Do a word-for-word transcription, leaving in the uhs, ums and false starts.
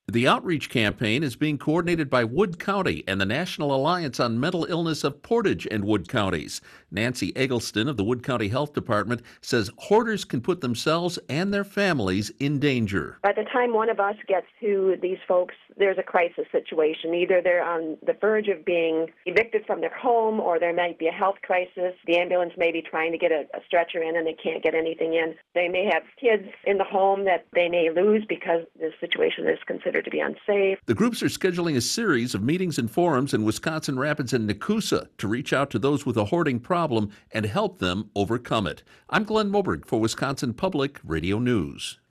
The outreach campaign is being coordinated by Wood County and the National Alliance on Mental Illness of Portage and Wood Counties. Nancy Eggleston of the Wood County Health Department says hoarders can put themselves and their families in danger. By the time one of us gets to these folks, there's a crisis situation. Either they're on the verge of being evicted from their home, or there might be a health crisis. The ambulance may be trying to get a, a stretcher in and they can't get anything in. They may have kids in the home that they may lose because the situation is considered to be unsafe. The groups are scheduling a series of meetings and forums in Wisconsin Rapids and Nakusa to reach out to those with a hoarding problem and help them overcome it. I'm Glenn Moberg for Wisconsin Public Radio News.